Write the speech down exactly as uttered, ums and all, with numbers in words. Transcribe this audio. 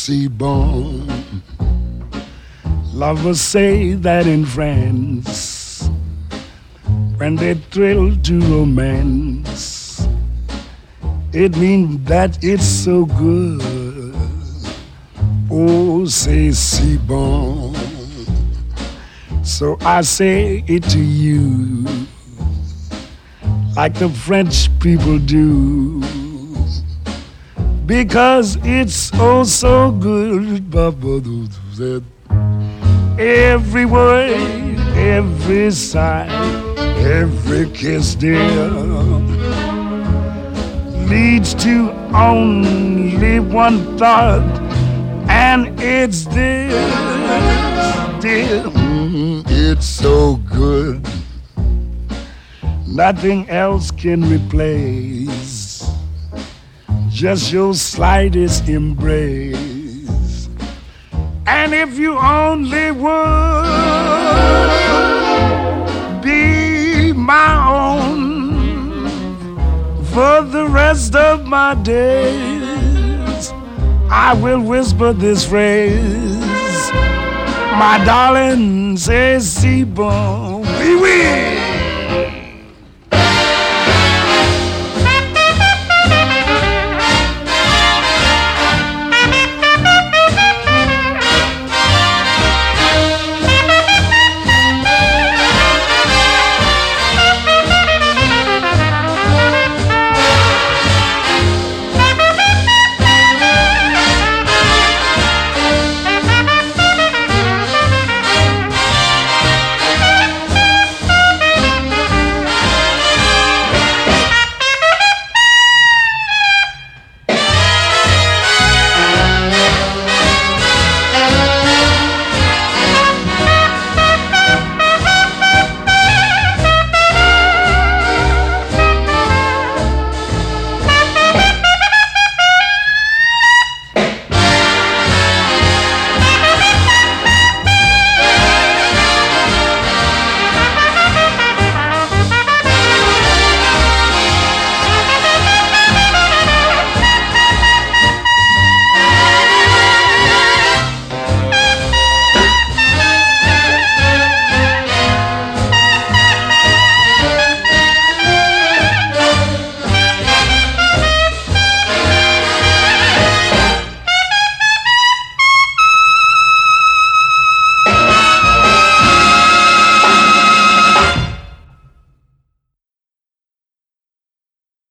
C-Bone. Lovers say that in France, when they thrill to romance, it means that it's so good. Oh, say C-Bone. So I say it to you, like the French people do, because it's oh so good. Every word, every sigh, every kiss, dear, leads to only one thought, and it's this, dear. Mm, it's so good, nothing else can replace just your slightest embrace. And if you only would be my own for the rest of my days, I will whisper this phrase, my darling, says C-Bone, we will.